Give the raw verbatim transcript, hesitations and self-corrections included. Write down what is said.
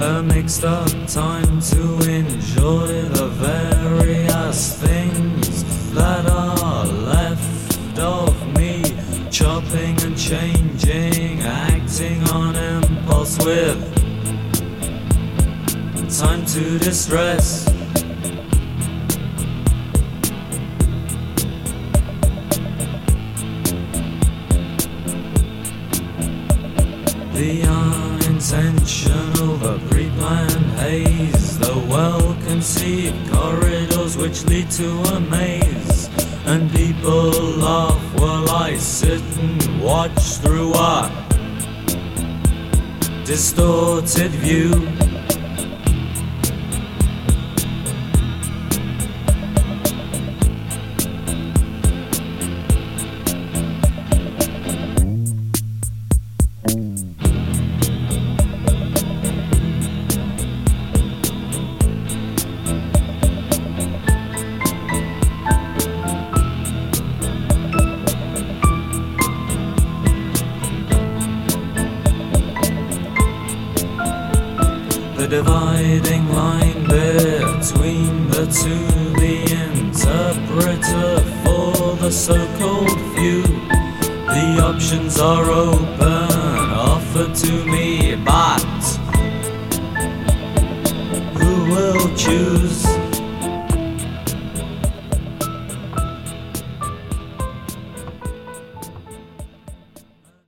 A mixed up time to enjoy the various things that are left of me. Chopping and changing, acting on impulse with time to distress. The unintentional but pre-planned haze, the well-conceived corridors which lead to a maze, and people laugh while I sit and watch through a distorted view. The dividing line between the two, the interpreter for the so-called few. The options are open, offered to me, but who will choose?